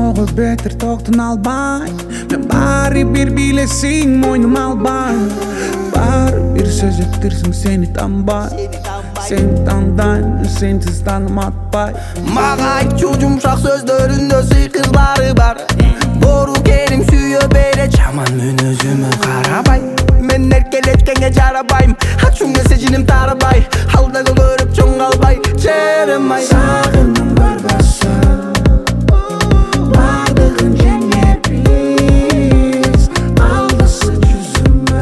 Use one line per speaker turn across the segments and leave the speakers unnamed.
Ого бетер тоқтын албай, мен бары бир билесиң мойным албай. Бары бир сөз еттірсің сені танбай. Сені таңдайм, сенсіз таным атпай.
Мага айтчу жумшак сөздөрүндө сыйкыздары бар. Бору керим сүйө бере жаман мүнөзүмө карабай. Мен эркелеткенге жарабайм, ачуңга сезиним тарабай. Алдагы көрүп чоң калбай, жеримай.
Сагындым көрбөсө бардыгын жеңе биз. Алдысы жүзүмө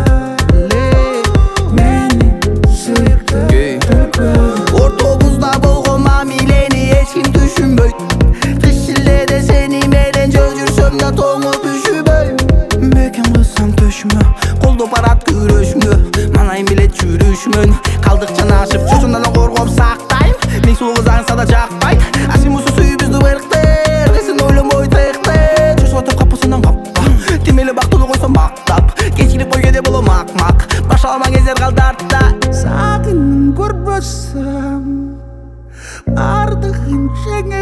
менин сүйүктүү түркүм.
Ортобузда болгон мамилени эч ким түшүнбөйт. Кыш шилдеде сени менен жол жүрсөм да тоңуп үшүбөйм. Мекен кылсам төшүмө, колдоп барат күрөшүмдө. Манайым билет жүрүшмөн, калдык жанашып жусундан коргоп сактайм. Мен сулуу аңса да жакпайт, асимусу сүйүбүздү эрктер. Кесин ойлонбой тектер, жусуп отуп капысынан каппа. Тимели бактылуу койсом мактап, кечирип койгенде болом акмак. Башаламан кездер калды артта.
Сагындым көрбөсөм бардыгын жеңе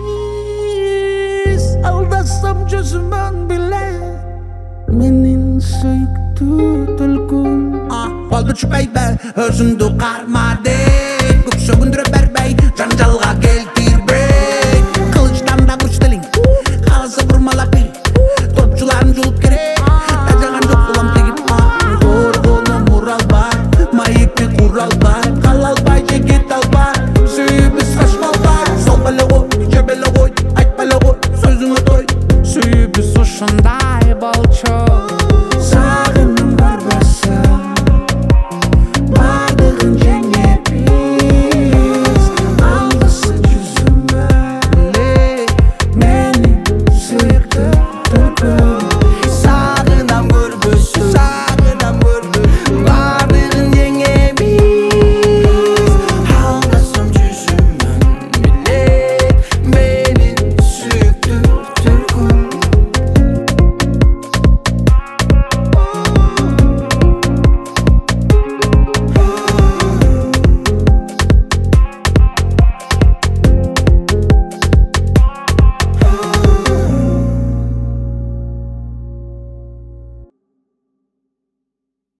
биз. Алдасам жүзүмөн биле менин сүйүктүү түлкүм. Болду чүпөйбө өзүңдү карма дейт, көп сөгүндүрө бербей жанжалга келтирбей. Кылычтан да күчтелиң калса бурмалап бир топчуларын жулуп керек. Тажаган жок улам тегип корголум уралбай, маекти куралбай, кала албай же кете албай. Сүйүүбүз сашмалбай, сол беле кой, же беле кой, айтпа эле кой сөзүңө той. Сүйүүбүз ушундай болчу.